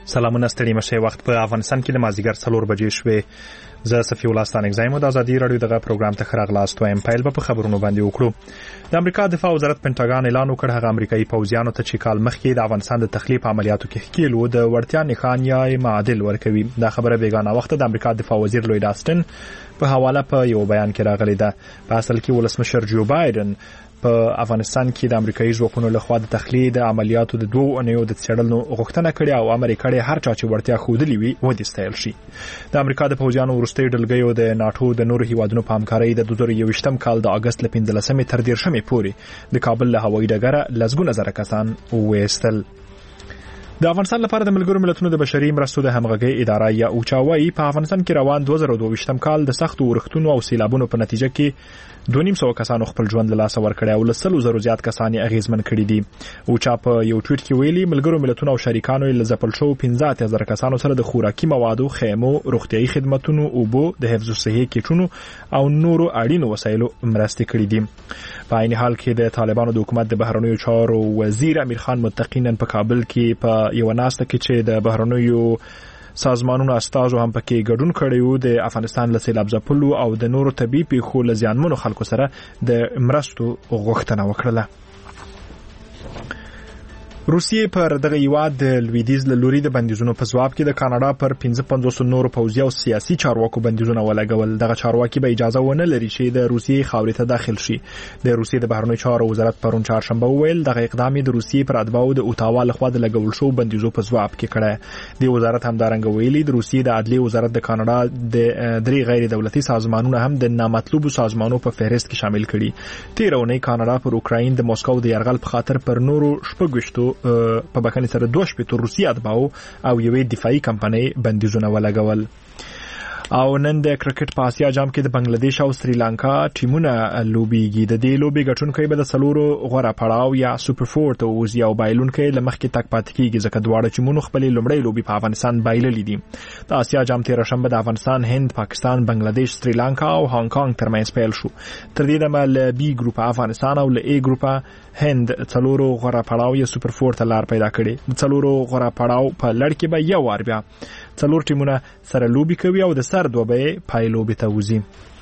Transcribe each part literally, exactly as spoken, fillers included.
سلامونه ستړي مشه وخت په افغانستان کې د مازیګر څلور بجې شوې. زه صفی الله ستانک زایم د ازادي رادیو دغه پروګرام ته خراغلاست وایم. پیل په خبرونو باندې وکړو. د امریکا دفاع وزارت پینټاګان اعلان وکړ هغه امریکایي پوځیانو ته چې کال مخکې د افغانستان د تخلیف عملیاتو کې ښکیلو د وړتیا نښان یا معادل ورکوي. دا خبره بیگانه وخت د امریکا دفاع وزیر لوید آستن په حواله په یو بیان کې راغلی ده. په اصل کې ولسمشر جو بایدن په افغانستان کې د امریکایي ځواکونو لخوا د تخلیه د عملیاتو د دوه اونیو د څېړلو غوښتنه کړې او امریکا یې هر چا چې ورتیا خودلی وي ودی ستایل شي. د امریکا د پوځیانو ورستۍ ډلګیو د ناتو د نورو هیوادونو په همکارۍ د دوه زره یوویشتم کال د اگست ل پنځلسمې تر دیرشمې پورې د کابل له هوایي ډګره لسګونه زره کسان وېستل. د افغانستان لپاره د ملګرو ملتونو د بشري مرستو د همغږۍ اداره یا اوچاوي په افغانستان کې روان دوه زره دوه ویشتم کال د سختو ورښتونو او سیلابونو په نتیجه کې دوه نیم سوه کسانو خپل ژوند له لاسه ورکړی او له سلو زرو زیات کسان یې اغیزمن کړي دي. اوچا په یو ټویټ کې ویلي ملګرو ملتونو او شریکانو یې له ځپل شوو پنځه اتیا زره کسانو سره د خوراکي موادو، خیمو، روغتیايي خدماتونو، اوبو، د حفظ الصحې کیټونو او نورو اړینو وسایلو مرستې کړي دي. په عین حال کې د طالبانو د حکومت د بهرنیو چارو وزیر امیر خان متقینا په کابل کې په یو ناسته کې چې د بهرنیو سازمانونو استازو هم پکې ګډون کړی وو د افغانستان له سیلاب ځپلو او د نورو طبي پیښو له زیانمنو خلکو سره د مرستو غوښتنه وکړه. روسیې پر دغه هیواد د لویدیځ له لوري د بندیزونو په ځواب کې د کاناډا پر پنځه پنځوس نورو پوځي او سیاسي چارواکو بندیزونه ولګول. دغه چارواکي به اجازه ونه لري چې د روسیې خاورې ته داخل شي. د روسیې د بهرنیو چارو وزارت پرون چهارشنبه وویل دغه اقدام د روسیې پر اتباعو د اوتاوا لخوا د لګول شو بندیزو په ځواب کې کړی. د وزارت همدارنګه ویلي د روسیې د عدلي وزارت د کاناډا د درې غیر دولتي سازمانونو هم د نامطلوبو سازمانونو په فهرست کې شامل کړي. تیر اونۍ کاناډا پر اوکراین د موسکو د یرغل په خاطر پر نورو شپږ په بکني سره دوه شپېته روسي اتباعو او یوې دفاعي کمپنۍ بندیزونه ولګول. او نن د کرکټ په اسیا جام کې د بنگلاديش او سریلانکا ټیمونه لوبيږي. د دې لوبي ګټونکي به د څلورو غوړه پړاو یا سوپر فور ته وځي او بایلونکي لمخکې تک پات کیږي ځکه دواړه ټیمونو خپل لومړی لوبي په افغانستان بایللې دي. د اسیا جام تیر شنبه د افغانستان، هند، پاکستان، بنگلاديش، سریلانکا او هانګ کانګ ترمنځ پیل شو. تر دې دمه له بي ګروپ افغانستان او له اي ګروپ هند څلورو غوړه پړاو یا سوپر فور ته لار پیدا کړي. د څلورو غوړه پړاو په لړ کې به یو وار بیا څلور ټیمونه سره لوبي کوي او د سر دوه به پای لوبي ته وځي.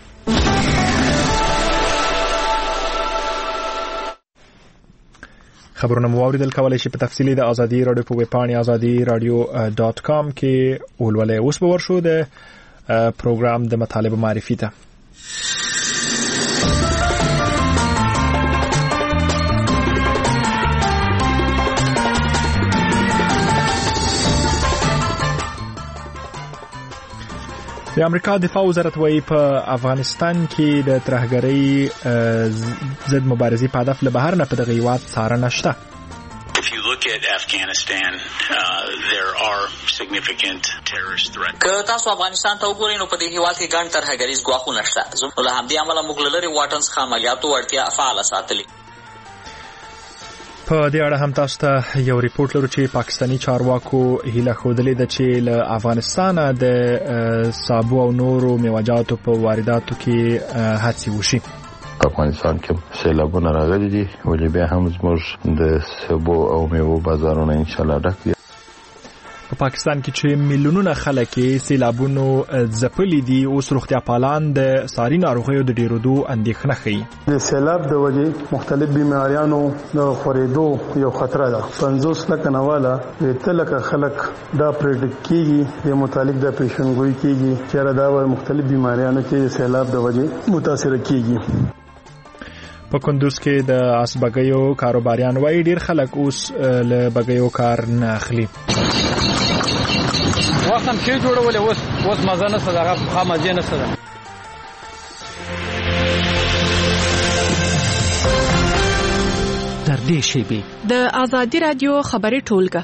خبرونه مو اوریدل کولای شي په تفصیلی د ازادي رادیو په ویب پاڼه ازادي رادیو ډاټ کام کې ولولئ. اوس به ورشو د پروګرام د مطالب معرفي ته. د امریکا دفاع وزارت وايي په افغانستان کې د ترهګرۍ ضد مبارزې په هدف له بهر نه په دغه هیواد څارنه شته. If you look at Afghanistan, uh, there are significant terrorist threats. که تاسو افغانستان ته وګورئ نو په دې هیواد کې ګڼ ترهګریز ګواښونه شته. زموږ له همدې امله موږ له لرې واټن څخه عملیاتو وړتیا فعاله ساتلې. په دې اړه هم تاسو ته یو ریپورت لرو چې پاکستانی چارواکو هیله ښودلې ده چې له افغانستانه د سابو او نورو میوه‌جاتو په وارداتو کې هڅې وشي. افغانستان کې سیلابونه راغلي دي ولې بیا هم زموږ د سابو او میوو بازارونه ان شاء الله ډک دي. په پاکستان کې چې میلیونونه خلک سیلابونو ځپلي دي اوس روغتیا پالان د ساري ناروغیو د ډیرېدو اندېښنه ښيي. د سیلاب د وجې مختلف بیماریانو د خورېدو یو خطر ده. پنځوس لکه نواله د لکه خلک دا پریډکټ کیږي د متعلق د پیشنګوئی کیږي چې دا ور مختلف بیماریانو کې سیلاب د وجې متاثر کیږي. په کندوز کې د اسبګیو کاروباریان وایي ډیر خلک اوس له بګیو کار نه اخلي. واسم چې جوړولې اوس اوس مزه نه صدقه خامځه نه صدقه. تر دې شی به د ازادي رادیو خبري ټولګه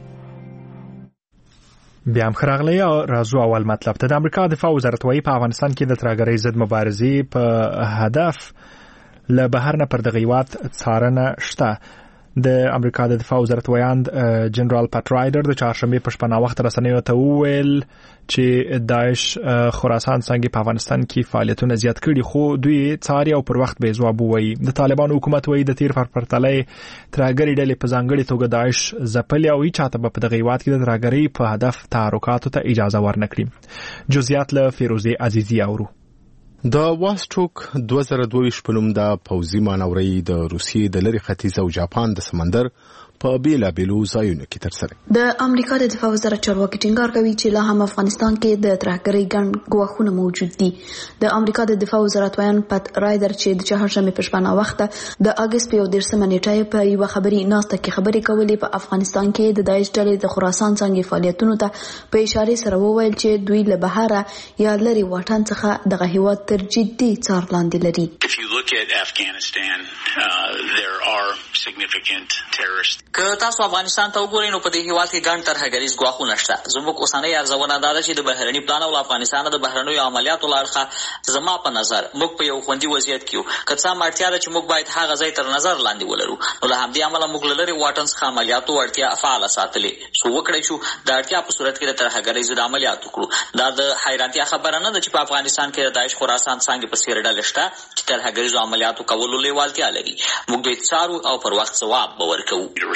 بیا هم خراغلی او راځو اول مطلب ته. د امریکا دفاع وزارت وايي په افغانستان کې د ترهګرۍ ضد مبارزې په هدف له بهر نه پر دغه هیواد څارنه شته. د امریکا د دفاع وزارت ویاند جنرال پټ رایډر د چهارشنبه په شپه وخت رسنیو ته وویل چې داعش خراسان څنګه په افغانستان کې فعالیتونه زیات کړي خو دوی څاري او پر وخت به ځواب وایي. د طالبان حکومت وایي د تیر پر پرتلې ترهګری ډلې په ځانګړي توګه داعش ځپلي او چاته په دغه هیواد کې د ترهګری په هدف تحرکاتو ته اجازه ورنکړي. جزئیات له فیروزه عزیزی اورو. د واسټروک دوه زره دوه ویشت په نوم د پوځي مانوري د روسیې د لری ختیځ او جاپان د سمندر په بیلا بیلو ځایونو کې ترسره. د امریکا د دفاع وزارت چارواکي ټینګار کوي چې لا هم افغانستان کې د ترهګرۍ ګڼ ګواښونه موجود دي. د امریکا د دفاع وزارت ویان پټ رایډر چې د چهارشنبه په شپه وخت د اگست په دیرشمه نیټه په یو خبري ناسته کې خبرې کولې په افغانستان کې د داعش ډلې د خراسان څنګه فعالیتونو ته په اشاره سره وویل چې دوی له بهره یا لري واټن څخه دغه هیواد تر جدي څار لاندې لري. If you look at Afghanistan, uh, there are significant terrorist که تاسو افغانستان ته وګورئ نو په دې هیواد کې ګڼ ترهګریز ګواښونه شته. زموږ اوسنۍ ارزونه دا ده چې د بهرني پلان او افغانستان د بهرنیو عملیاتو له اړخه زما په نظر موږ په یو خوندي وضعیت کې یو. که څه هم اړتیا ده چې موږ باید هغه ځای تر نظر لاندې ولرو نو له همدې امله موږ له لرې واټن څخه عملیاتو وړتیا فعاله ساتلې شو وکړی شو د اړتیا په صورت کې د ترهګریز د عملیاتو کړو. دا د حیرانتیا خبره نه ده چې په افغانستان کې د داعش خراسان څنګه په څیر ډلې شته چې ترهګریز عملیاتو کولو لیوالتیا لري. موږ دوی څارو او پر وخت ځواب به ورکوو.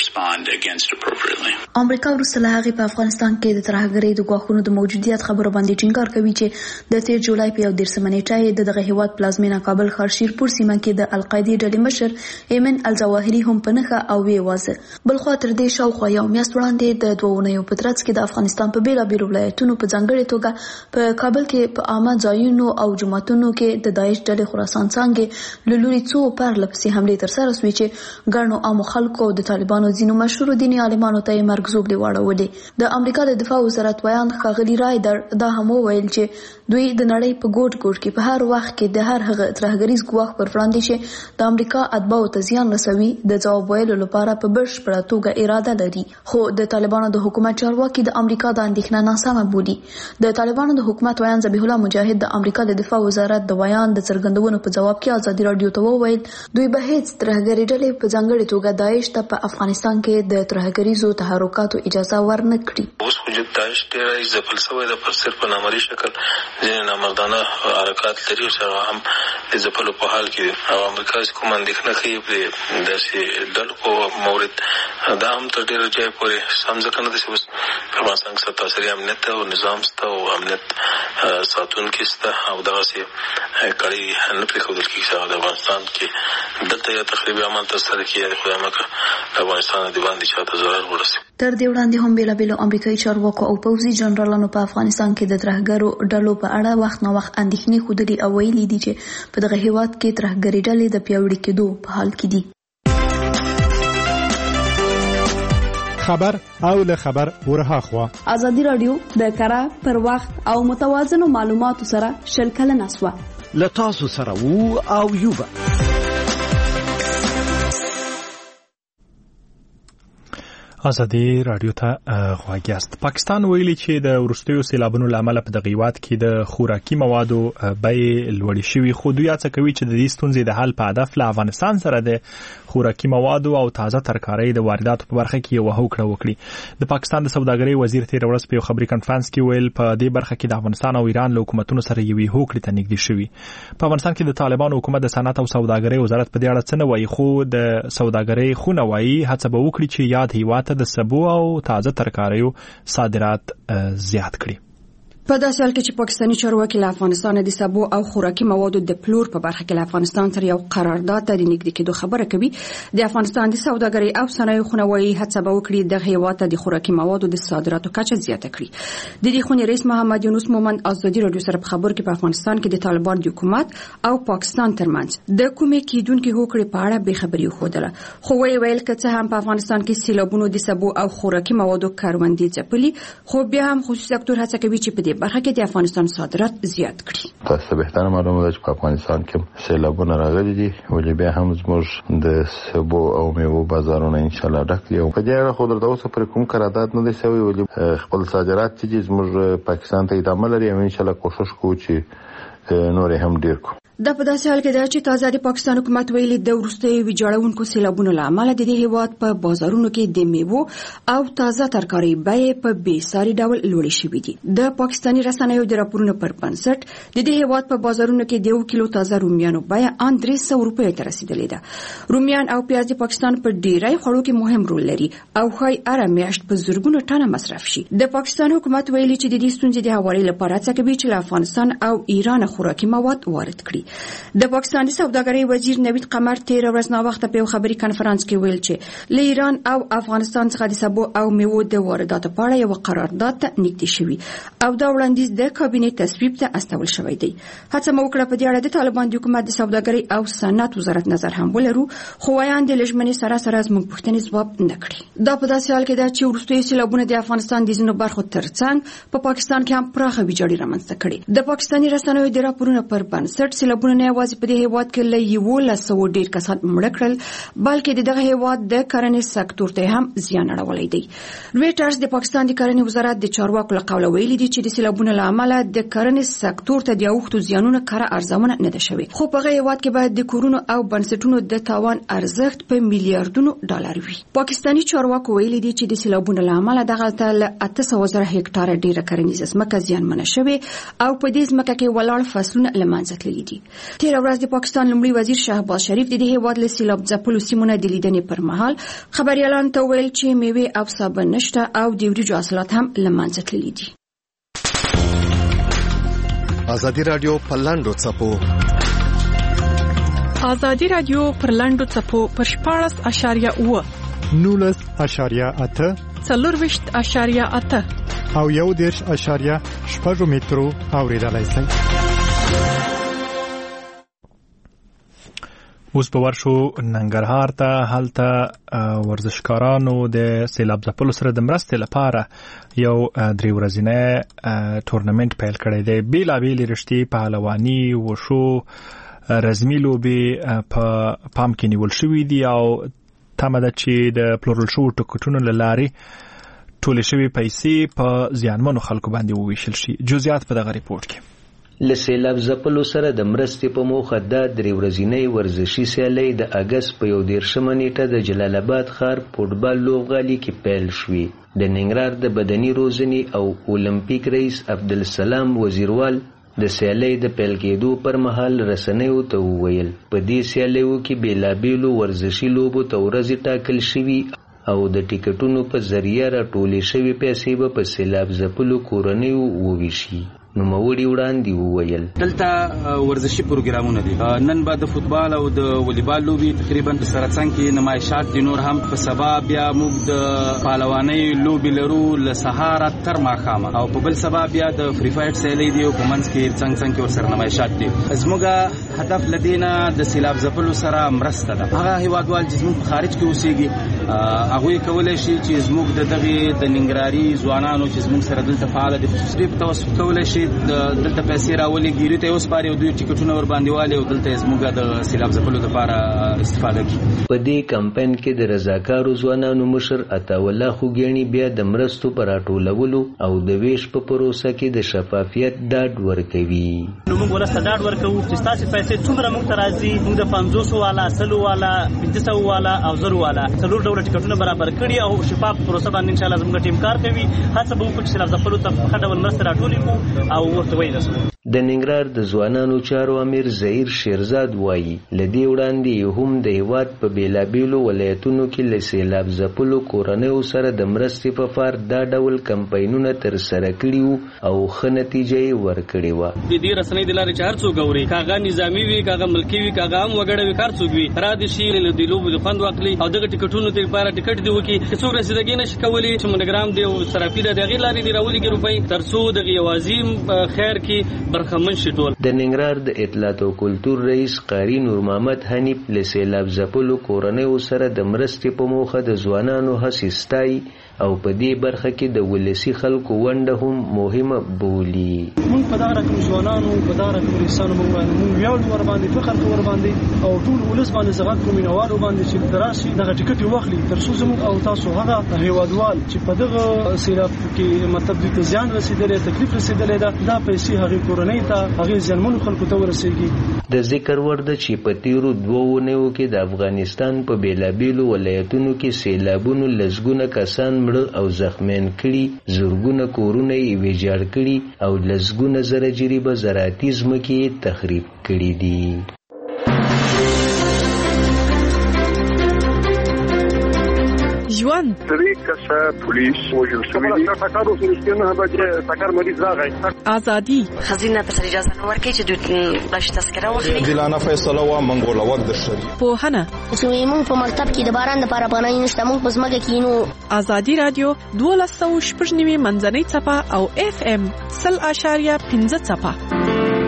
امریکا وروسته له هغې په افغانستان کې د ترهګرۍ د ګواښونو د موجودیت خبرو باندې ټینګار کوي چې د تیر جولای په یو دیرشمه نیټه د دغه هیواد پلازمینه کابل ښار شیرپور سیمه کې د القاعدې ډلې مشر ایمن الظواهري هم په نښه او وی وازه. بلخوا تر دې شاوخوا یو میاشت وړاندې د دوه اونیو په ترڅ کې د افغانستان په بیلابیلو ولایتونو په ځانګړې توګه په کابل کې په عامه ځایونو او جوماتونو کې د داعش ډلې خراسان څنګه له لوري څو پرله پسې حملې ترسره شوې چې ګڼو عامو خلکو او د طالبانو ځینو مشهورو دیني عالمانو ته یې مرګزوبلې واړولې. د امریکا د دفاع وزارت ویان ښاغلي رایډر دا هم وویل چې دوی د نړۍ په ګوټ ګوټ کې په هر وخت کې د هر هغه ترهګریز ګواښ پر وړاندې چې د امریکا اتباعو ته زیان رسوي د ځواب ویلو لپاره په بشپړه توګه اراده لري. خو د طالبانو د حکومت چارواکي د امریکا د اندېښنه ناسمه بولي. د طالبانو د حکومت ویان ذبیح الله مجاهد د امریکا د دفاع وزارت د ویان د څرګندونو په جواب کې ازادي رادیو ته وویل دوی به هیڅ ترهګري ډلې په ځانګړې توګه داعش ته په افغانستان کې د ترهګریزو تحرکاتو اجازه ورنکړي. اوس وجود داعش ډېر ځپل شوی د پر صرف په نامرئي شکل ځینې نامردانه حرکات لري او سره هم د ځپلو په حال کې او امریکا کوم اندېښنه کوي په داسې ډلو په مورد دا هم تر ډېره ځایه پورې سم ځکه نه ده چې اوس په افغانستان کې سرتاسري امنیت او نظام شته او امنیت ساتونکي شته او دغسې کړۍ نه پرېښودل کېږي چې د افغانستان کې دلته یا تخریبي عمل ترسره کړي یا خدای مکړه د افغانستان د باندې چاته ضرر ورسي. تر دې وړاندې هم بیلابیلو امریکایي چارواکو او پوځي جنرالانو په افغانستان کې د ترهګرو ډلو په اړه وخت نه وخت اندېښنې ښودلې او ویلي دي چې په دغه هیواد کې ترهګري ډلې د پیاوړي کېدو په حال کې دي. خبر او له خبر ورها خوا ازادي رادیو د کره پر وخت او متوازنو معلوماتو سره شلکل نسوه له تاسو سره وو او یوبا. ازادي رادیو ته غواګیاست. پاکستان ویلي چې د ورستیو سیلابونو لامل په دغه هیواد کې د خوراکي موادو بیې لوړې شوې خو دوی هڅه کوي چې د دې ستونزې د حل په هدف له افغانستان سره د خوراکي موادو او تازه ترکارۍ د وارداتو په برخه کې یو هوکړه وکړي. د پاکستان د سوداګرۍ وزیر تیر ورځ په یو خبري کانفرنس کې ویل په دې برخه کې د افغانستان او ایران له حکومتونو سره یوې هوکړې ته نږدې شوي. په افغانستان کې د طالبانو حکومت د صنعت او سوداګرۍ وزارت په دې اړه څه نه وایي خو د سوداګرۍ خونه وایي هڅه به وکړي چې یاد هیواد د سبو او تازه ترکاریو صادرات زیات کړي. په داسې حال کې چې پاکستاني چارواکي له افغانستان د سبو او خوراکي موادو د پلور په برخه کې له افغانستان سره یو قرارداد ته د نږدې کېدو خبره کوي، د افغانستان د سوداګرۍ او صنایعو خونه وايي هڅه به وکړي دغه هیواد ته د خوراکي موادو د صادراتو کچه زیاته کړي. د دې خونې رئیس محمد یونس مومند ازادي رادیو سره په خبرو کې په افغانستان کې د طالبان د حکومت او پاکستان ترمنځ د کومې کېدونکې هوکړې په اړه به خبري وښودله، خو ویل ویل که څه هم په افغانستان کې سیلابونو د سبو او خوراکي موادو کاروندې ځپلي، خو بیا هم خصوصي سکتور هڅه کوي چې په دې برخه کې د افغانستان صادرات زیات کړي. تاسو به تاسو معلومه ده چې په افغانستان کې سیلابونه راغلي دي، ولې بیا هم زموږ د سبو او میوو بازارونه ان شاء الله ډک دي. په دې اړه خو درته اوس پر کوم قرارداد نه دی شوی، ولې خپل صادرات چې زموږ پاکستان ته ادامه لري او ان شاء الله کوشش کوو چې نور هم ډیر کو. د په داسې حال کې ده چې تازه د پاکستان حکومت ویلي د وروستیو ویجاړونکو سیلابونو له امله د دې هیواد په بازارونو کې د میوو او تازه ترکاري بیې په بې ساري ډول لوړې شوې دي. د پاکستاني رسنیو د راپورونو پر بنسټ د دې هیواد په بازارونو کې د یو کیلو تازه رومیانو بیه ان درې سوه روپیو ته رسیدلې ده. رومیان او پیاز د پاکستان په ډیری خوړو کې مهم رول لري او ښایي هره میاشت په زرګونو ټنه مصرف شي. د پاکستان حکومت ویلي چې د دې ستونزې د هواري لپاره هڅه کوي چې له افغانستان او ایران خوراکي مواد وارد کړي. د پاکستان د سوداګرۍ وزیر نوید قمر تیر ورځ ناوخته په خبري کانفرنس کې ویل چې له ایران او افغانستان څخه د سبو او میوو د وارداتو په اړه یو قرارداد ته نږدې شوی او دا وړاندیز د کابینې تصویب ته استول شوی دی. هڅه مو وکړه په دې اړه د طالبان د حکومت د سوداګرۍ او صنعت وزارت نظر هم ولرو، خو وایان د لجمنې سره سره زموږ پوښتنې ځواب نه کړي. دا په داسې حال کې ده چې وروستیو سیلابونو د افغانستان د ځینو برخو ترڅنګ په پاکستان کې هم پراخه ویجاړي رامنځته کړې. د پاکستاني رسنیو د راپورونو پر بنسټ سیلابونه نه یوازې په دې هیواد کې له یولس سوه ډیر کسان مړه کړل، بلکې دغه هیواد د کرنې سکتور ته هم زیان اړولی دی. رویټرز د پاکستان د کرنې وزارت د چارواکو له قوله ویلي دي چې د سیلابونو له امله د کرنې سکتور ته د اوښتو زیانونو کره ارزونه نه ده شوې، خو په هغه هیواد کې باید د کورونو او بنسټونو د تاوان ارزښت په میلیارډونو ډالر وي. پاکستاني چارواکو ویلي دي چې د سیلابونو له امله دغلته له اته سوه زره هکټاره ډیره کرنیزه ځمکه زیانمنه شوې او په دې ځمکه کې ولاړ فصلونه له منځه تللي دي. تیر ورځ د پاکستان لومړي وزیر شهباز شریف د دې هیواد له سیلاب ځپلو سیمونو د لیدنې پر مهال خبريالانو ته ویل چې میوې او سابه نشته او د وریجو حاصلات هم له منځه تللي دي. ازادي رادیو په لاندو څپو ازادي رادیو پر لاندو څپو پر شپاړس اشاریه اوه نولس اشاریه اته څلورویشت اشاریه اته او یو دېرش اشاریه شپږ مترو اوریدلای شئ. اوس په ورشو ننګرهار ته هلته ورزشکارانو د سیلاب ځپلو سره د مرستې لپاره یو درې ورځنی تورنمنت پیل کړی دی. بیلابیلې رشتې پهلواني، وشو، رزمي لوبې په پام کې نیول شوي دي او تمه ده چې د پلورل شوو ټکټونو له لارې ټولې شوې پیسې په زیانمنو خلکو باندې وویشل شي. جزئیات په دغه ریپورت کې. له سیلاب ځپلو سره د مرستې په موخه دا درې ورځنۍ ورزشي سیالۍ د اګست په یو دېرشمه نیټه د جلال آباد ښار فوټبال لوبغالي کې پیل شوې. د ننګرهار د بدني روزنې او اولمپیک رئیس عبدالسلام وزیروال د سیالۍ د پیل کېدو پر مهال رسنیو ته وویل په دې سیالیو کې بیلابیلو ورزشي لوبو ته ورځې ټاکل شوي او د ټیکټونو په ذریعه راټولې شوې پیسې به په سیلاب ځپلو کورنیو وویشي. نوموړي وړاندې وویل دلته ورزشي پروګرامونه دي. نن به د فوتبال او د والیبال لوبي تقریبا په سرڅنګ کې نمایشات دي. نور هم په سبا بیا موږ د پهلوانۍ لوبي لرو له سهار تر ماښامه او په بل سبا بیا د فری فایټ سیالۍ دي او په منځ کې څنګه څنګه ورسره نمایشات دي. زموږ هدف لدینا د سیلاب ځپلو سره مرسته ده. هغه هیوادوال چې زموږ په خارج کې اوسېږي هغوی کولی شي چې زموږ د دغې د ننګرهاري ځوانانو چې زموږ سره دلته فعاله دي خصوصي په توسط کولی شي دلته پیسې راولېږي، دوی ته یې وسپاري او دوی ټیکټونه ورباندې والي او دلته یې زموږ د سیلاب ځپلو لپاره استفاده کړي. په دې کمپاین کې د رضاکارو ځوانانو مشر عطاالله خوږیاڼي بیا د مرستو په راټولولو او د ویش په پروسه کې د شفافیت ډاډ ورکوي. نو موږ ولس ته ډاډ ورکوو چې ستاسې پیسې څومره موږ ته راځي. موږ د پنځوسو والا، سلو والا، پنځه سوو والا او زرو والا څلور ډوله ټیکټونه برابر کړي او شفاف پروسه باندې انشاءالله زموږ ټیم کار کوي. هڅه به وکړو چې سیلاب ځپلو ته په ښه ډول مرسته راټولې کړو او د ننګرهار د ځوانانو چارو امیر زهیر شیرزاد وایي له دې وړاندې هم د هیواد په بیلابیلو ولایتونو کې له سیلاب ځپلو کورنیو سره د مرستې په فار دا ډول کمپاینونه ترسره کړي وو او ښه نتیجه یې ورکړې وه. د دې رسنۍ د لارې چې هر څوک اوري، که هغه نظامي وي، که هغه ملکي وي، که هغه عام وګړی وي، که هر څوک وي را دې شي له دې لوبو د خوند واخلي او دغه ټیکټونو ته لپاره ټیکټ دې وکړي. که څوک رسیدګي نشي کولی چې مونوګرام دی او صرافي ده د هغې لارې دې راولېږي روپۍ تر څو دغه یوازې خیر کې برخمن شي ټول. د ننګرهار د اطلاعات او کلتور رئیس قاری نور محمد حنیف له سیلاب ځپلو کورنیو سره د مرستې په موخه د ځوانانو هڅې ستایي او په دې برخه کې د ولسی خلکو ونډه هم مهمه بولي. موږ په دا رقم ځوانانو په دا رقم انسانانو موږ باندې ویاړ ور باندې فخر ور باندې او ټول ولس باندې زغت کوم نووالو باندې چې دراسي دغه ټیکټ واخلي تر څو زموږ او تاسو هغه هیوادوال چې په دغه سیلاب کې مطلب د زیان رسیدلې تکلیف رسیدلې دا دا پیسې هغه کورنۍ ته هغه ځنمنو خلکو ته ورسیږي. د ذکر ورده چې په تیرو دوه ونیو کې د افغانستان په بیلابیلو ولایتونو کې سیلابونو لسګونه کسان مړه او زخمیان کړي، زرګونه کورونه یې ویجاړ کړي او لسګونه زره جریبه زراعتي ځمکې یې تخریب کړي دي. ژوند درې کسه پولیس وژل شوي دي. ټکر وسو نه بچ ټکر مریض راغی. ازادي خزینه ته اجازه نه ورکړي چې دوی باش تذکره واخلي. دلانه فیصله وا منګوله وخت د شری. پوهنه چې موږ په مکتب کې د باران لپاره پناه نشته، موږ په ځمکه کې نو. ازادي رادیو دولس سوه شپږ نوي منځنۍ څپه او اف ام سل اشاریه پنځه څپه.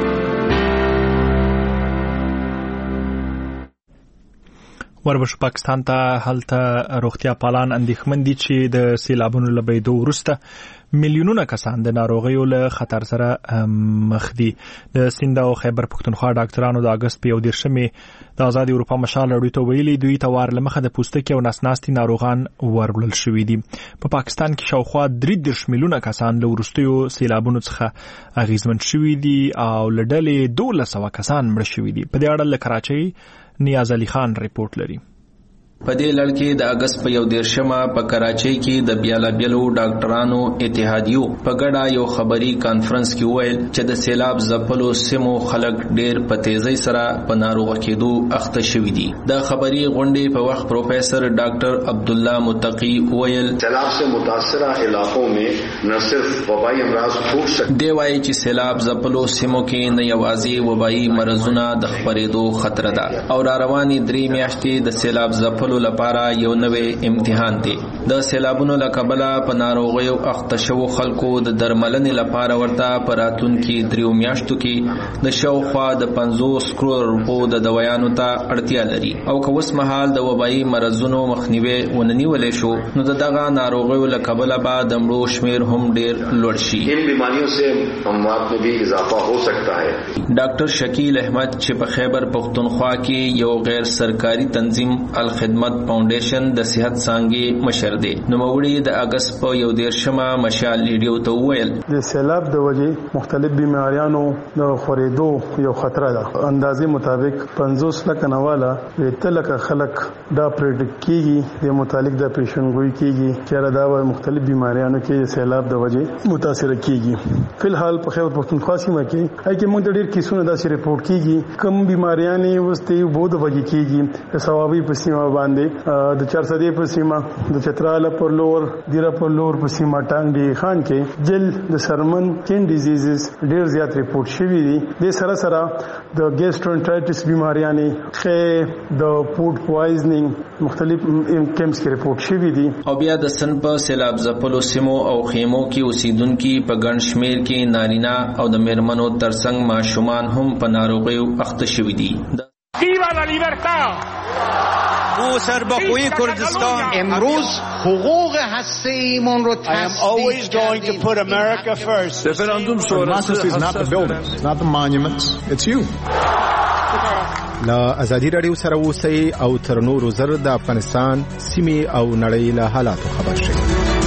وربشو پاکستان ته هلته روغتیا پالان اندېښمن دي چې د سیلابونو له بېدو وروسته میلیونونه کسان د ناروغیو له خطر سره مخ دي. د سیند او خیبر پښتونخوا ډاکټرانو د اگست په یو دېرشمې د آزاد اروپا مشال اړوي ته ویلي دوی ته وار له مخه د پوستکي او نسناستي ناروغان وربلل شوي دي. په پا پاکستان کې شاوخوا درې دېرش میلیونه کسان له وروستیو سیلابونو څخه اغېزمن شوي دي او له ډلې دولس سوه کسان مړه شوي دي. په دې اړه له کراچۍ نیاز علي خان رپورټ لري. په دې لړ کې د اگست په یو دیرشمه په کراچۍ کې د بیلابیلو ډاکټرانو اتحادیو په ګډه یو خبري کانفرنس کې وویل چې د سیلاب ځپلو سیمو خلک ډېر په تیزۍ سره په ناروغ کېدو اخته شوي دي. د خبري غونډې په وخت پروفیسر ډاکټر عبدالله متقی وویل سیلاب سے متاثرہ علاقوں میں نہ صرف وبائی امراض پھوٹ سکتے. دی وایي چې سیلاب ځپلو سیمو کې نه یوازې وبایي مرضونه د خپرېدو خطر ده او را روانې درې میاشتې د سیلاب ځپلو لپاره یو نوې امتحان دی. د سیلابونو له کبله په ناروغیو اخته شوو خلکو د درملنې لپاره ورته په راتلونکي دریو میاشتو کې د شاوخوا د پنځوس کروڑ روپو د دوايانو ته اړتیا لري او که اوس مهال د وبایي مرضونو مخنیوی ونه نیولی شو نو د دغه ناروغیو له کبله به د مړو شمیر هم ډېر لوړ شي. ان بیماریوں سے اموات میں بھی اضافہ ہو سکتا ہے. ډاکټر شکیل احمد چې په خیبر پښتونخوا کې یو غیر سرکاري تنظیم الخدمت فاونډیشن د صحت څانګې مشر دی نو موړي د اگست په یو دیرشمه مشال لیډیو ته وویل د سیلاب د وجې مختلف بیماریانو د خورېدو یو خطر ده. اندازې مطابق پنځوس لکه نواله د لکه خلک دا پریډکټ کیږي د متعلق د پیشنګوئی کیږي چې دا به مختلف بیماریانو کې سیلاب د وجې متاثر کیږي. فلحال په خیبر پښتونخوا سیمه کې اې کې موږ ډېر کیسونه داسې رپورټ کیږي کم بیماریانې وستې بہت وجې کیږي. ثوابي په سیمه باندې د چارسدې په سیمه د چتراله پر لور دیره پر لور په سیمه ټانګ خان کې جل د سرمن کین ډیزیزز ډیر زیات رپورټ شوي دي. د سره سره د ګیسټرونټرایټس بیماریانې خې د فود پوایزنینګ مختلف کیمپس کې رپورټ شوي دي. او بیا د سن په سیلاب ځپلو سیمو او خیمو کې اوسیدونکي په ګڼ شمیر کې نارینه او د میرمنو ترڅنګ ماشومان هم په ناروغیو اخته شوي دي. ویوا لا لیبرتا او سربخوی کردستان امروز حقوق هسته ایمان رو I am always going to put America first. Referendum sonrası is not the buildings, it's not the monuments, it's you. لا ازادي رادیو سره اوسئ او تر نورو زر د افغانستان سیمې او نړۍ له حالاتو خبر شئ.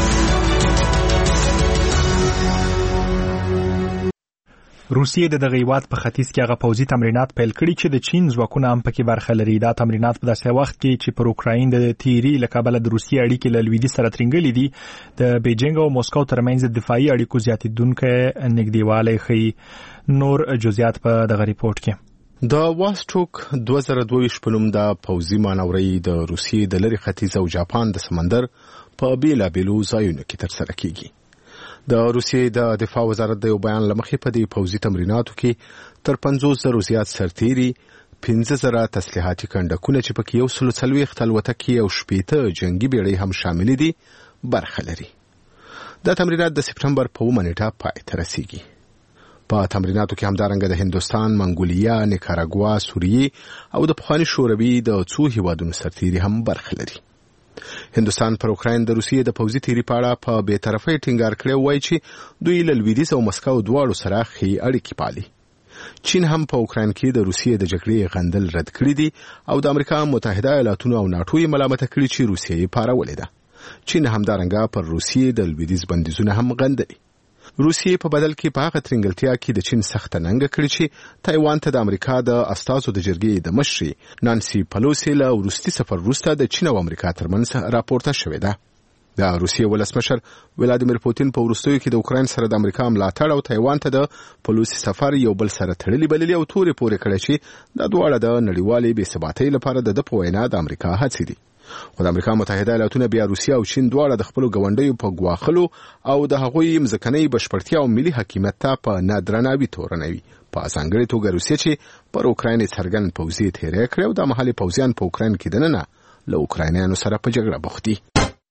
روسیې د دغه هیواد په ختیځ کې هغه پوځي تمرینات پیل کړي چې د چین ځواکونه هم پکې برخه لري. دا تمرینات په داسې وخت کې چې پر اوکراین د تیری له کبله د روسیې اړیکې له لویدیځ سره ترنګلې دي د بیجینګ او موسکو ترمنځ د دفاعي اړیکو زیاتېدونکی نږدېوالی ښیي. نور جزئیات په دغه ریپورت کې. د واسټروک دوه زره دوه ویشت په نوم د پوځي مانورۍ د روسیې د لرې ختیځ او جاپان د سمندر په بیلابیلو ځایونو کې ترسره کیږي. د روسیې د دفاع وزارت د یو بیان لمخې په دې پوځي تمریناتو کې تر پنځوس زره زیات سرتیري، پنځه زره تسلیحاتي کنډکونه چې پکې یو سل څلوېښت الوتکې او شپېته جنگي بیړۍ هم شامل دي برخه لري. دا تمرینات د سپټمبر په اوومه نیټه پای ته رسیږي. په تمریناتو کې همدارنګه د هندوستان، منګولیا، نیکاراګوا، سوریې او د پخواني شوروي د څو هیوادونو سرتیري هم برخه لري. هندوستان پر اوکراین د روسیې د پوځي تیری په اړه په بې طرفۍ ټینګار کړی وایي چې دوی له لویدیځ او مسکو دواړو سره ښې اړیکې پالي. چین هم په اوکراین کې د روسیې د جګړې غندل رد کړی دي او د امریکا متحده ایالاتونو او ناټو یې ملامت کړي چې روسیې یې پارولې ده. چین همدارنګه پر روسیې د لویدیځ بندیزونه هم غندلي. روسیې په بدل کې په هغه ترنګلتیا کې د چین سخت ننګه کړې چې تایوان ته د امریکا د استازو د جرګې د مشري نانسي پلوسی له وروستي سفر وروسته د چین او امریکا ترمنځ راپورته شوې ده. د روسیې ولسمشر ولادیمیر پوتین په وروستیو کې د اوکراین سره د امریکا ملاتړ او تایوان ته د پلوسی سفر یو بل سره تړلي بللي او تورې پورې کړی چې د دواړه د نړیوالې بې ثباتۍ لپاره د په وینا د امریکا هڅې دي. خو د امریکا متحده ایالاتونه بیا روسیه او چین دواړه د خپل غونډیو په ګواخلو او د هغوی مځکنۍ بشپړتیا او ملي حاکمیت ته په نادرناوي تورنوي. په ځانګړې توګه روسیه چې پر اوکراین څرګند پوځي تیری کړی او د محلي پوځیان په اوکراین کې دننه له اوکراینیانو سره په جګړه بوخت دي.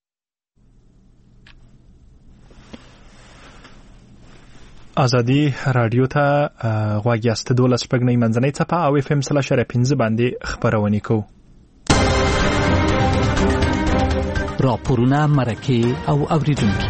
ازادي رادیو ته غوږ یاست. دولس شپږ نه منځنۍ څپه او اف ام سل اشاره پنځه باندې خبرونه کوو. راپورونه مرکه او اوریدونکو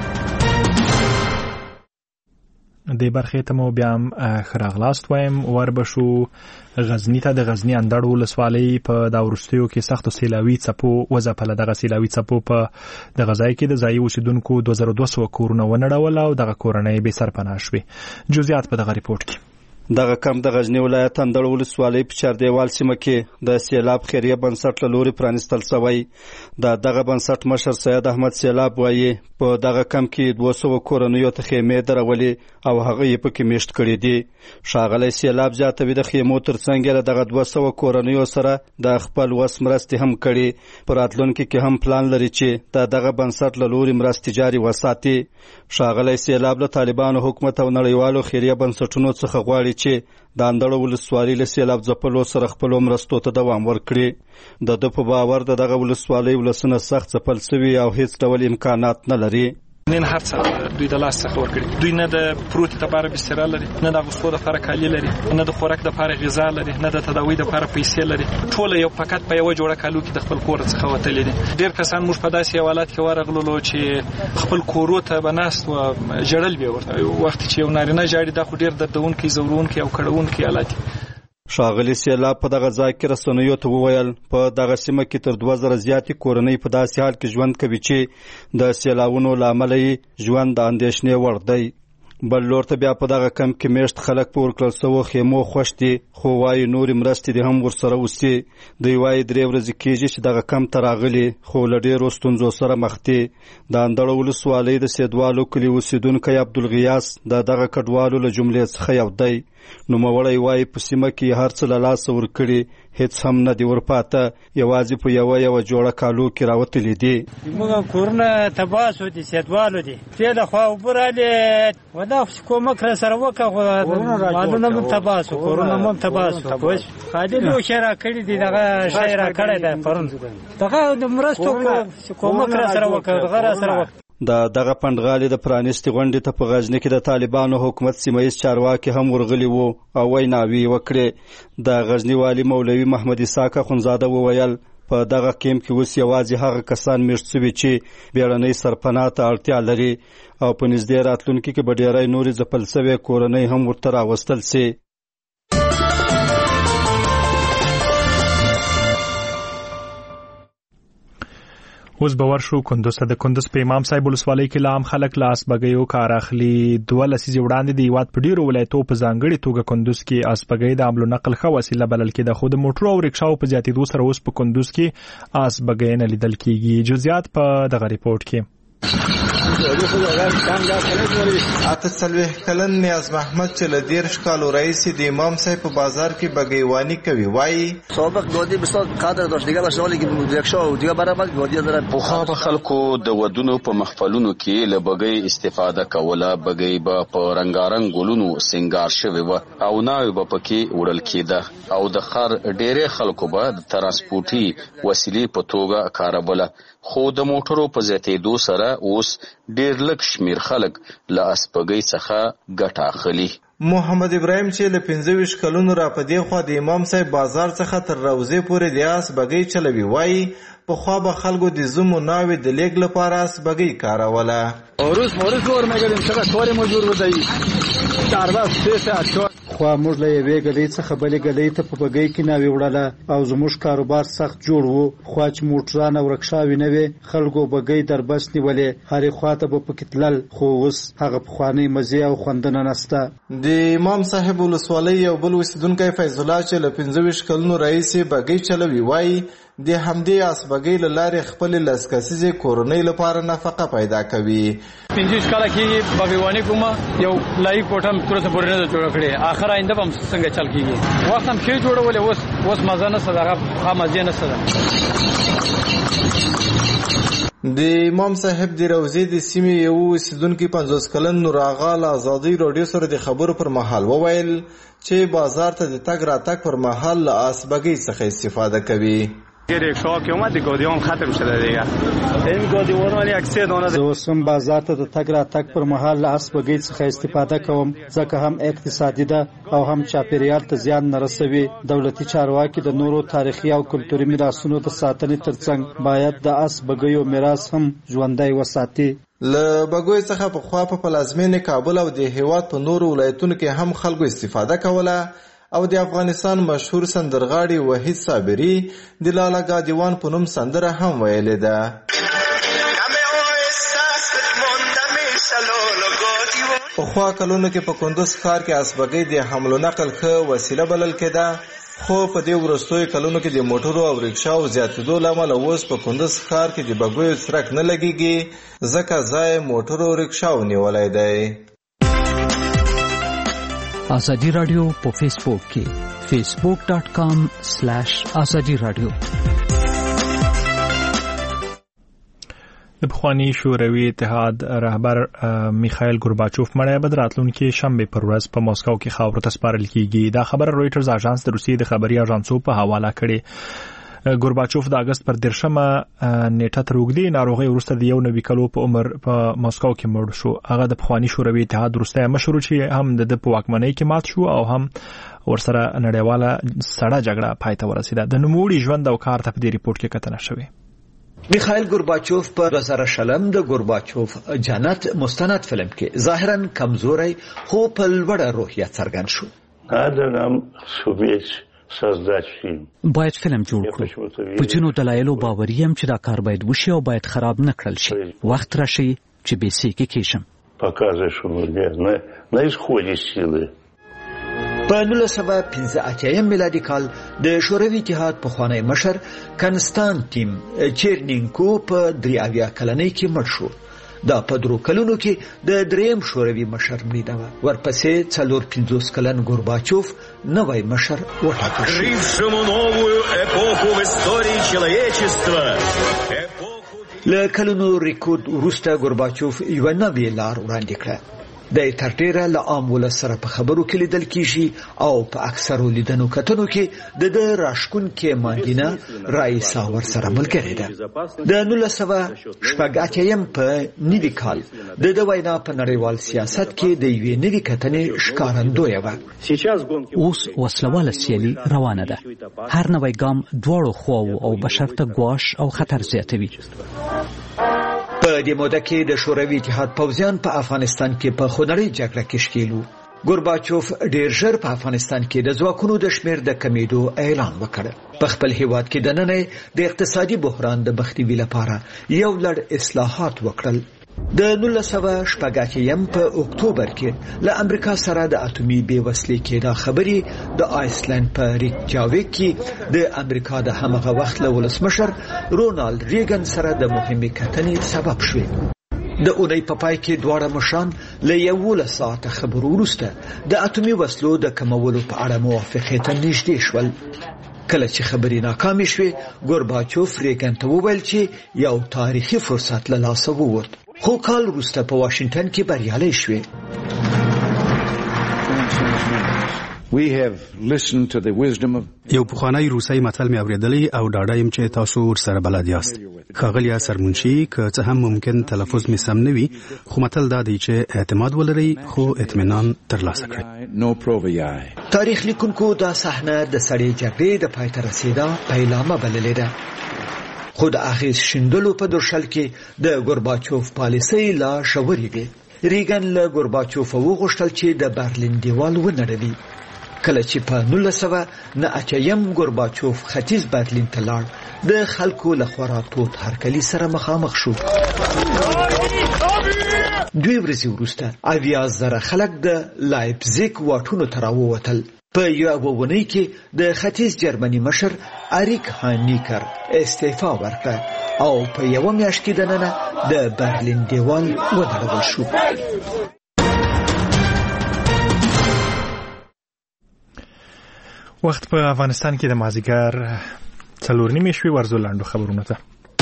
د برخې ته مو بیا هم خراغلاست وایم. وربشو غزنی ته د غزنی اندړ ولسوالۍ په دا وروستیو کې سختو سیلاوي څپو وځپله. دغه سیلاوي څپو په دغه ځای کې د ځایي اوسیدونکو دوه زره دوه سوه کورونه ونړول او دغه کورنۍ بې سرپناه شوې. جزئیات په دغه ریپورت کې. دغه کم د غزنی ولایت اندړ ولسوالۍ په چاردیوال سیمه کې د سیلاب خیریه بنسټ له لوري پرانیستل شوی. د دغه بنسټ مشر سید احمد سیلاب وایي په دغه کم کې دوه سوه کورنیو ته خیمې درولې او هغه یې پکې میشت کړي دي. ښاغلی سیلاب زیاتوي د خیمو ترڅنګ یې دغه دوه سوه کورنیو سره د خپل وس مرستې هم کړي. په راتلونکي کې هم پلان لري چې د دغه بنسټ له لوري مرستې جاري وساتي. ښاغلی سیلاب له طالبانو حکومت او نړیوالو خیریه بنسټونو څخه غواړي چې د اندړ ولسوالۍ له سیلاب ځپلو سره خپلو مرستو ته دوام ورکړي. د ده په باور د دغه ولسوالۍ ولسونه سخت ځپل سوي او هیڅ ډول امکانات نه لري. نن هر څه دوی د لاس څخه ورکړي. دوی نه د پروتې لپاره بستر لري، نه د غوښتو لپاره کالي لري، نه د خوراک لپاره غذا لري، نه د تداوی لپاره پیسې لري. ټول یو فقط په یو جوړه کالو کې د خپل کور څخه وتلي دي. ډېر کسان موږ په داسې حالات کې ورغلو چې خپل کورو ته بناست و جړل به ورته وخت چې یو نارینه جاړي دا خو ډېر دردونکي زورونکي او کړهونکي حالات. ښاغلی سیلاب په دغه ځای کې رسنیو ته وویل په دغه سیمه کې تر دوه زره زیاتې کورنۍ په داسې حال کې ژوند کوي چې د سیلابونو له امله یې ژوند د اندېښنې وړ دی. بل لور ته بیا په دغه کم کې میشت خلک په ورکړل سوو خیمو خوښ دي، خو وایي نورې مرستې دې هم ورسره وسي. دوی وایي درې ورځې کېږي چې دغه کم ته راغلي خو له ډېرو ستونزو سره مخ دي. د اندړ ولسوالۍ د سیدوالو کلي اوسېدونکی عبدالغیاس د دغه کډوالو له جملې څخه یو دی. نوموړی وایي په سیمه کې هر څه له لاسه ورکړي، هیڅ هم نه دي ورپاته، یوازې په یوه یوه جوړه کالو کې راوتلي دي. موږ کورونه تباه شو دي، سیدوالو دي. تې د خوا اوبه رالې و دا کومک را سره وکړه خو مالونه هم تباه شو، کورونه هم تباه شو. خادم یو شی را کړي دي، دغه شی را کړی دی پرون. دغه د مرستو کومک را سره وکړه، دغه را سره وکړه. د دغه پندغالي د پرانیستي غونډې ته په غزني کې د طالبانو حکومت سیمه ییز چارواکي هم ورغلي وو او ویناوې وکړې. د غزني والي مولوي محمد اسحاق اخندزاده وویل په دغه کیمپ کې اوس یوازې هغه کسان میشت سوي چې بیړنۍ سرپناه ته اړتیا لري او په نږدې راتلونکي کې به ډېری نورې ځپل سوې کورنۍ هم ورته راوستل سي. اوس به ورشو کندوز ته. د کندوز په امام صاحب ولسوالۍ کې لا هم خلک له اسبګیو کار اخلي. دوه لسیزې وړاندې د هېواد په ډېرو ولایتو په ځانګړې توګه کندوز کې اسبګۍ د حمل و نقل ښه وسیله بلل کېده، خو د موټرو او رکشاو په زیاتېدو سره اوس په کندوز کې اسبګۍ نه لیدل کېږي. جزئیات په دغه ریپورت کې. اته څلوېښت کلن نیاز محمد چې له دېرش کالو راهیسې د امام صاحب په بازار کې بګیواني کوي وایي پخوا به خلکو د ودونو په محفلونو کې له بګۍ استفاده کوله. بګۍ به په رنګارنګ ګلونو سنګار شوې وه او ناوې به پکې وړل کېده او د ښار ډېری خلکو به د ترانسپورټي وسیلې په توګه کاروله. خو د موټرو په زیاتېدو سره اوس ډېر لږ شمېر خلک له اسپګۍ څخه ګټه اخلي. محمد ابراهیم چې له پنځه ویشت کلونو را په دې خوا د امام صاحب بازار څخه تر روضې پورې د آس بګۍ چلوي وایي پخوا به خلکو د زومو ناوې د لیږد لپاره آس بګۍ کاروله. روز مورز کور میگردیم چقدر کار مجبور بدهی چهار بس سه ساعت چهار خو موږ له یوې ګلۍ څخه بلې ګلۍ ته په بګۍ کې ناوې وړله او زموږ کاروبار سخت جوړ و. خو چې موټران او رکشاوې نه وې خلکو بګۍ دربس نیولې هرې خواته به پکې تلل خو اوس هغه پخوانۍ مزې او خوندونه نسته. د امام صاحب ولسوالۍ یو بل اوسیدونکی فیض الله چې له پنځه ویشت کلونو راهیسې بګۍ چلوي وایي د همدې آس بګۍ له لارې خپلې لس کسیزې کورنۍ لپاره نفقه پیدا کوي. پنځه ویشت کاله کېږي بګیواني کوم یو لایق کوټه هم تر اوسه پورې نه ده جوړه کړې. آخر آینده به هم څنګه چل کېږي. وخت هم ښې جوړولې اوس اوس مزه نشته د هغه ښه مزې نشته ده. د امام صاحب د روضې د سیمې یو اوسیدونکي پنځوس کلن نور آغا له ازادۍ راډیو سره د خبرو پر مهال وویل چې بازار ته د تګ راتګ پر مهال له آس بګۍ څخه استفاده کوي. رکشا که اومد گادیوان ختم شده دیگه. این گادیوان یک سه دانه زه اوس هم بازار ته د تګ راتګ پر مهال له آس بګۍ څخه استفاده کوم ځکه هم اقتصادي ده او هم چاپیریال ته زیان نه رسوي. دولتي چارواکي د نورو تاریخي او کلتوري میراثونو د ساتنې ترڅنګ باید د آس بګیو میراث هم ژوندی وساتي. له بګیو څخه پخوا په پلازمینې کابل او د هیواد په نورو ولایتونو کې هم خلکو استفاده کوله او د افغانستان مشهور سندرغاړي وحید صابري د لالا ګادیوان په نوم سندره هم ویلې ده. پخوا کلونو کې په کندوز ښار کې آس بګۍ د حمل و نقل ښه وسیله بلل کېده خو په دې وروستیو کلونو کې د موټرو او رکشاو زیاتېدو له امله اوس په کندوز ښار کې د بګیو څرک نه لګېږي ځکه ځای موټرو او رکشاو نیولی دی. آزادی رادیو په فیسبوک کې فیسبوک ډاٹ کام سلیش آزادی رادیو. د پخوانی شوروي اتحاد رهبر میخائیل گورباچوف مړی به د راتلونکي شنبه پر ورځ په مسکو کې خاورو ته سپارل کیږي. دا خبره رويټرز اژانس د روسیې د خبري اژانسو په حواله کړې. گورباچوف د اگست پر دیرشمه نیټه تر اوږدې ناروغۍ وروسته د یو نوي کلو په عمر په مسکو کې مړ شو. هغه د پخوانی شوروي اتحاد وروستی مشر چې هم د په واکمنۍ کې مات شو او هم ورسره نړیواله سړه جګړه پای ته ورسېده. د نوموړي ژوند او کار ته په دې ریپورت کې کتنه شوې. میخائیل گورباچوف په دوه زره شلم د گورباچوف جنت مستند فلم کې ظاهرا کمزوري خو په لوړه روحیه څرګند شو. ادم سوبیچ باید فلم جوړ کړو. په ځینو دلایلو باوري یم چې دا کار باید وشي او باید خراب نه کړل شي. وخت راشي چې به سې کې کېشم. показываешь на на исходе силы. په نولس سوه پنځه اتیا میلادي کال د شوروي اتحاد پخوانی مشر کنستانتین چیرنینکو په درې اویا کلنۍ کې مړ شو. دا په درو کلونو کې د دریم شوروي مشر مړینه وه. ورپسې څلور پنځوس کلن گورباچوف نوی مشر وټاکل شو. له کلونو ریکورډ وروسته گورباچوف یوه نوې لار وړاندې کړه. د تر ډیره له عام ولس سره په خبرو کې لیدل کیږي او په اکثرو لیدنو کتنو کې د د راشکونکې ماندینه رئیسا ورسره ملګرې ده. د نولس سوه شپږ اتیا په نوي کال د د وینا په نړیوال سیاست کې د یوې نوې کتنې ښکارندویه وه. اوس وسلواله سیالي روانه ده. هر نوی ګام دواړو خواو او بشرته ګواښ او خطر زیاتوي. په دې موده کې د شوروي اتحاد پوځیان په افغانستان کې په خونړۍ جګړه کې ښکېل وو. گورباچوف ډېر ژر په افغانستان کې د ځواکونو د شمېر د کمیدو اعلان وکړ. په خپل هیواد کې دننه د اقتصادي بحران د مخنیوي لپاره یو لړ اصلاحات وکړل. د نولس سوه شپږ اتیا په اکتوبر کې له امریکا سره د اټومي بېوسلۍ کېدا خبرې د آیسلند په ریکجاویک کې د امریکا د همغه وخت له ولسمشر رونالد ریګن سره د مهمې کتنې سبب شوې. د اونۍ په پای کې دواړه مشران له یولس ساعته خبرو وروسته د اټومي وسلو د کمولو په اړه موافقې ته نږدې شول. کله چې خبرې ناکامې شوې ګورباچوف ریګن ته وویل چې یو تاریخي فرصت له لاسه ووت. خو کال وروسته په واشنگټن کې بریالۍ شوې. We have listened to the wisdom of یو پخوانی روسي متل مې اوریدلی او ډاډه یم چې تاسو ورسره بلد یاست. ښاغلی سرمنشي که څه هم ممکن تلفظ مې سم نه وي خو متل دا دی چې اعتماد ولرئ خو اطمینان ترلاسه کړئ. no provii. تاریخ لیکونکو دا صحنه د سړې جګړې د پای ته رسیدا پیلامه بللې ده. خو د اغیز شیندلو په درشل کې د ګورباچوف پالیسۍ لا ژورې وې. ریګن له ګورباچوف وغوښتل چې د برلین دیوال ونړوي. کله چې په نولس سوه نه اچیم ګورباچوف ختیځ برلین ته لاړ د خلکو له خورا تود هرکلي سره مخامخ شو. دوی ورځې وروسته اویا زره خلک د لایپزیګ واټونو ته راووتل. په یوه اونۍ کې د ختیځ جرمني مشر اریک هانیکر استعفا ورکړه او په یوه میاشت کې دننه د برلین دیوال ونړول شو. وخت په افغانستان کې د مازیګر څلور نیمې شوي ورزو لاندو خبرونه ته.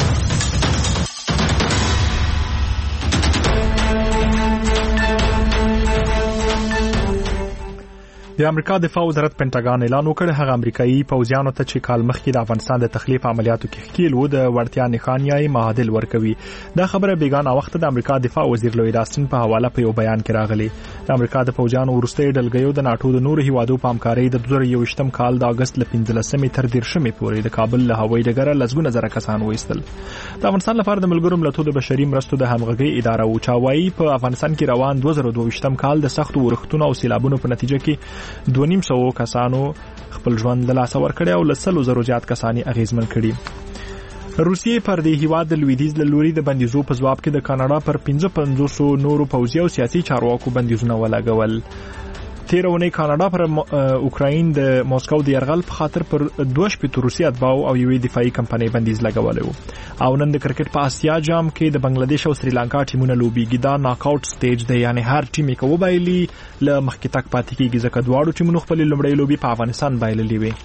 د امریکا دفاع وزارت پینټاګان اعلان وکړ هغه امریکایي پوځیانو ته چې کال مخکې د افغانستان د تخلیف عملیاتو کې ښکیل وو د وړتیا نښانیای معادل ورکوي. دا خبره بیګانه وخت د امریکا دفاع وزیر لوید آستن په حواله په یو بیان کې راغلی. د امریکا د پوځیانو وروستي ډلګیو د ناتو د نورو هیوادو په همکارۍ د دوه زره یوویشتم کال د اگست له پنځلسمې تر دیرشمې پورې د کابل له هوایي ډګره لسګونه زره کسان وایستل. د افغانستان لپاره د ملګرو ملتونو د بشري مرستو د همغږۍ اداره او چاوایي په افغانستان کې روان دوه زره دوه کال د سختو ورښتونو او سیلابونو په نتیجه کې دوه نیم سوه کسانو خپل ژوند له لاسه ورکړی او له سلو زرو زیات کسان یې اغیزمن کړي. روسیې پر دې هیواد د لویدیځ له لوري د بندیزو په ځواب کې د کاناډا پر پنځه پنځوس نورو پوځي او سیاسي چارواکو بندیزونه ولګول. تیر اونۍ کاناډا پر اوکراین د موسکو د یرغل په خاطر پر دوه شپېته روسي اتباعو او یوې دفاعي کمپنۍ بندیز لګولی و. او نن د کرکټ په آسیا جام کې د بنگلادیش او سریلانکا ټیمونه لوبېږي. دا ناک آوټ سټیج دی، یعنی هر ټیم یې که وبایلي له مخکې تګ پاتې کېږي ځکه دواړو ټیمونو خپلې لومړۍ لوبې په افغانستان بایللې وې.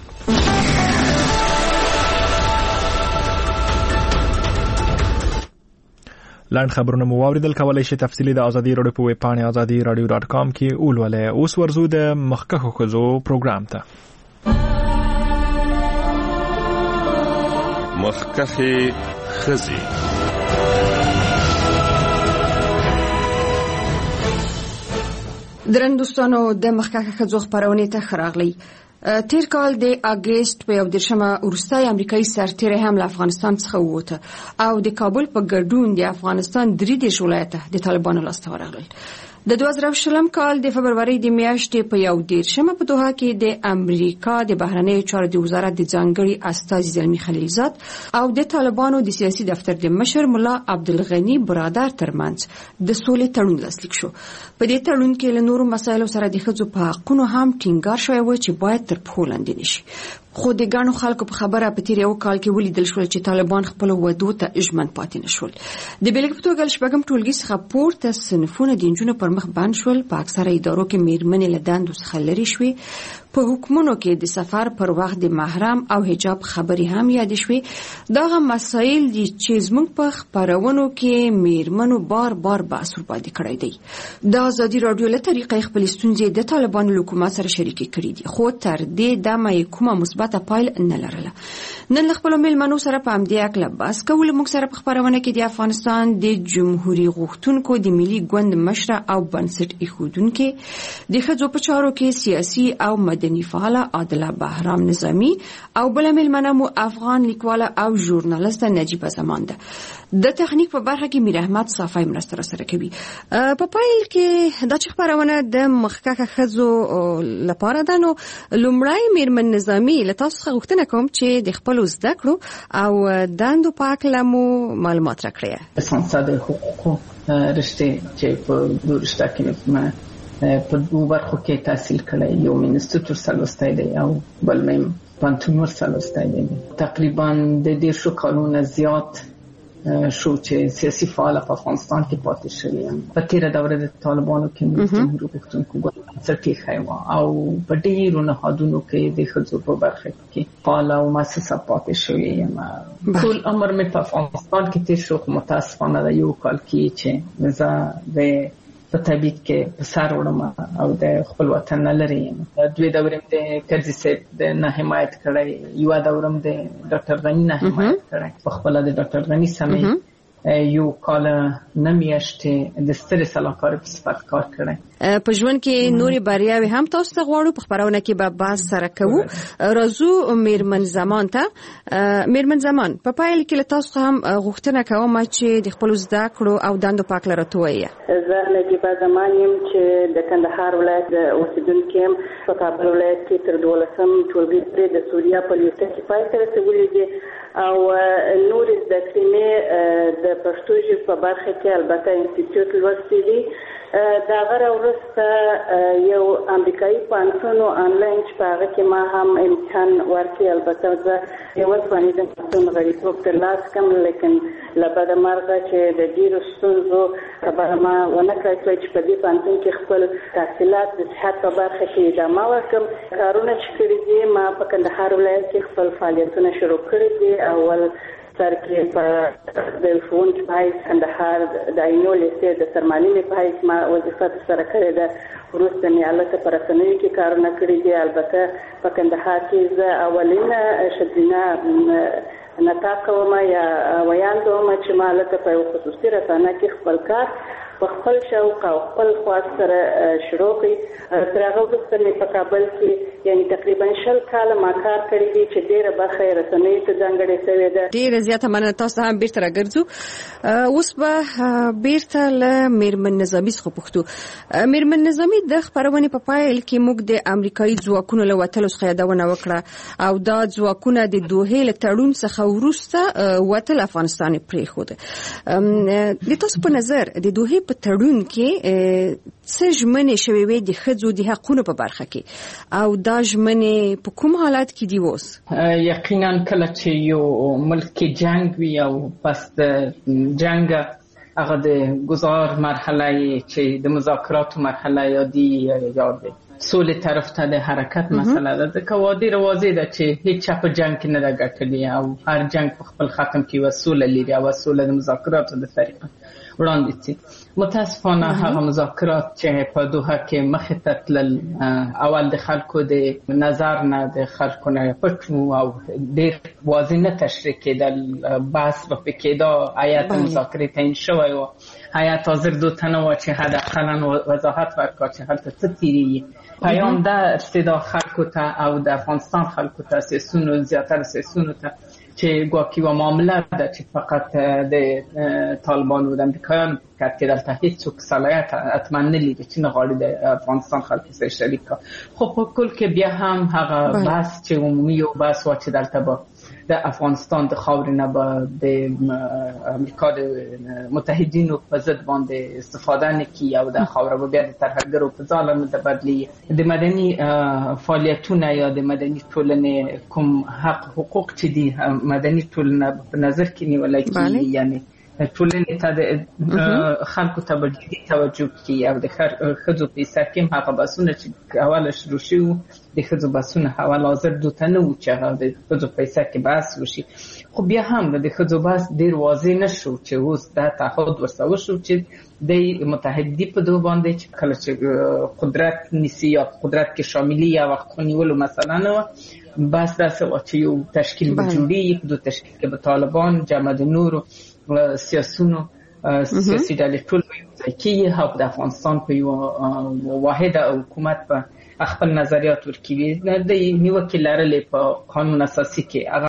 لاند خبرونه مو واوریدل. کولای شئ تفصیلی د ازادي رادیو په ویب پاڼه ازادي رادیو ډاټ کام کې ولولئ. اوس ورزو د مخکښو ښځو پروګرام ته. مخکښې ښځې. درنوستانو د مخکښه ښځو خبرونه ته خراغلی. تیر کال د اگست په یو دیرشمه وروستۍ امریکایي سرتیری هم له افغانستان څخه ووته او د کابل په ګډون د افغانستان درې دېرش ولایته د طالبانو لاسته ورغلل. د دوه زره شلم کال د فبرورۍ د میاشتې په یو دیرشمه په دوحه کې د امریکا د بهرنیو چارو د وزارت د ځانګړي استازي زلمی خلیلزاد او د طالبانو د سیاسي دفتر د مشر ملا عبدالغنی برادر ترمنځ د سولې تړون لاسلیک شو. په دې تړون کې له نورو مسایلو سره د ښځو په حقونو هم ټینګار شوی و چې باید تر پښو لاندې نشي. خو د ګڼو خلکو په خبره په تیر یو کال کې ولیدل شول چې طالبان خپل وعدو ته ژمن پاتې نشول. د بیلګې په توګه شپږم ټولګي څخه پورته صنفونه د نجونو پر مخ بند شول. په اکثره ادارو کې میرمنې له دندو څخه لرې شوې. په حکومونو کې د سفر پر وخت د محرم او حجاب خبرې هم یاد شوې. دغه مسایل دي چې زموږ په خبرونو کې میرمنو بار بار بحث ورباندې کړی دی. د ازادي رادیو له طریقې خپل ستونزې د طالبانو له حکومت سره شریکې کړې دي، خو تر دې دمه کومه مثبته پایل نه لرله. نن له خپلو میلمنو سره په همدې هکله بحث کوو. موږ سره په خبرونه کې د افغانستان د جمهوري غوښتونکو د ملي ګوند مشره او بنسټ ایښودونکې، د ښځو په چارو کې سیاسي او مدني فعاله عادله بهرام نظامي او بله میلمنه مو افغان لیکواله او ژورنالیسته نجیبه زمان ده. د تخنیک په برخه کې میر احمد صافی مرسته راسره کوي. په پایل کې دا چې خبرونه د مخکښه ښځو لپاره ده، نو لومړی میرمن نظامي له تاسو څخه غوښتنه کوم چې د خپلو زده کړو او دندو په هکله مو معلومات راکړئ. سانسد حقوقو رشته چې په دوه رشته کې ما په دوه برخو کې تحصیل کړی. یو مې انسټیټیوټ سلوستی دی او بل مې پانتون ورسلوستی دی. تقریبا د دیرشو کالونو زیات شو چې سیاسي فعال په افغانستان کې پاتې شوی یم. په تیره دوره د طالبانو کې مې جمهوریت غوښتونکو ګوند بنسټ ایښی و او په ډېرو نهادونو کې د ښځو په برخه کې فعال او مؤسسه پاتې شوی یم. ټول عمر مې په افغانستان کې تیر شو، خو متاسفانه د یو کال کې چې زه د په تبعید کې په سر وړم او د خپل وطن نه لرې یم. دوی دورې د کرزي صاحب د نه حمایت کړی، یوه دورم د ډاکټر غني نه حمایت کړی. په خپله د ډاکټر غني سمې یو کال نه میاشتې د سترې سلاکار په صفت کار کړی. په ژوند کې نورې بریاوې هم تاسو ته غواړو. په خبرونه کې به بحث سره کوو. راځو میرمن زمان ته. میرمن زمان، په پایله کې له تاسو هم غوښتنه کوم چې د خپل زده کړو او دندو په اړه راته ووایئ. زه نجیبه زمان یم چې د کندهار ولایت اوسیدونکې یم. په کابل ولایت کې تر دولسم ټولګي پورې د سوریا په لیسه کې پای ته رسولي دي او نورې زده کړې مې د پښتو ژبې په برخه کې البته انسټیټیوټ لوستي دي. دا غره وروسته یو امریکایي پوهنتون آنلاین چې په هغه کې ما هم امتحان ورکړی. البته زه یو ځوانیدم پښتون غړیتوب ترلاسه کړم، لیکن له بده مرغه چې د ډېرو ستونزو خبره ما ونه کړی چې په دې پوهنتون کې خپل تحصیلات د صحت په برخه کې ادامه ورکړم. کارونه چې کړي دي ما په کندهار ولایت کې خپل فعالیتونه شروع کړي دي. اول سر کې په د ښوونکي په حیث کندهار د عینو لیسې د سرمالینې په حیث ما وظیفه ترسره کړې ده. وروسته مې هلته په رسنیو کې کارونه کړي دي. البته په کندهار کې زه اولینه ښځینه نطاق وم یا ویانده وم چې ما هلته په یو خصوصي رسانه کې خپل کار په خپل شوق او خپل خواست سره شروع کړی. تر هغه وروسته مې په کابل کې یعنې تقریبا شل کاله ما کار کړی دی چې ډېره برخه یې رسنیو ته ځانګړې شوې ده. ډېره زیاته مننه. تاسو هم بیرته راګرځو. اوس به بیرته له میرمن نظامي څخه پوښتو. میرمن نظامي، د خپرونې په پایل کې موږ د امریکایي ځواکونو له وتلو څخه یادونه وکړه او دا ځواکونه د دوحې له تړون څخه وروسته وتل افغانستان یې پرېښود. د تاسو په نظر د دوحې په تړون کې څه ژمنې شوې وې د ښځو د حقونو په برخه کې او دا ژمنې په کوم حالت کې دي اوس؟ یقینا کله چې یو ملک کې جنگ وي او پس د جنگ هغه د گذار مرحله چې د مذاکراتو مرحله یادی یاد دی. سولې طرف ته د حرکت مسله ده. ځکه وادي واضح ده چې هیڅ چا په جنگ کې نه ده ګټلې او هر جنگ په خپل ختم کې وسوله لري او وسوله د مذاکراتو د طریقه وړاندې شي. متاسفانه هغه مذاکرات چې په دوحه کې مخې ته تلل اول د خلکو د نظر نه د خلکو نه پټ او ډېر واضح نه تشریح کېدل. بحث به پکې کېده، هیات مذاکرې تعیین شوی و، هیات حاضر دو تنه و چې حداقل وضاحت ورکړه چې هلته څه تیریږي. پیام دا ارتدا خلکو ته او د افغانستان خلکو ته سیاسونو زیاتره سیاسونو ته چې ګواکې و معامله ده چې فقط د طالبانو د امریکایانو کار کې دلته هیڅوک صلاحیت حتما نه لري چې نه غواړي د افغانستان خلکو سره شریک کړي. خو په کل کې بیا هم هغه بحث چې عمومي یو بحث و چې دلته به د افغانستان د خاورې نه به د امریکا د متحدینو په ضد باندې استفاده نه کړي او د خاوره به بیا د ترهګرو په ظالم د بدلي د مدني فعالیتونه یا د مدني ټولنې کوم حق حقوق چې دي مدني ټولنه په نظر کې نیول کېږي. یعنی ټولنې ته د خلکو ته به جدي توجه کړي او د ښځو په حصه کې هم هغه بحثونه چې اوله شروع شوي وو د ښځو بحثونه اول حاضر دوته نه وو چې هغه د ښځو په حصه کې بحث وشي. خو بیا هم د ښځو بحث ډېر واضح نه شو چې اوس دا تعهد ورسره وشو چې د متحدي په دوه باندې چې کله چې قدرت نیسي یا قدرت کې شاملي یا وخت نیولو مسله نه وه. بس داسې وه چې یو تشکیل به جوړېږي، په دو تشکیل کې به طالبان، جمع د نورو سیاسونو سیاسي ډلې ټول به یوځای کېږي او د افغانستان په یو واحده حکومت به خپل نظریات ورکوي. د نیوکې لرلې په قانون اساسي کې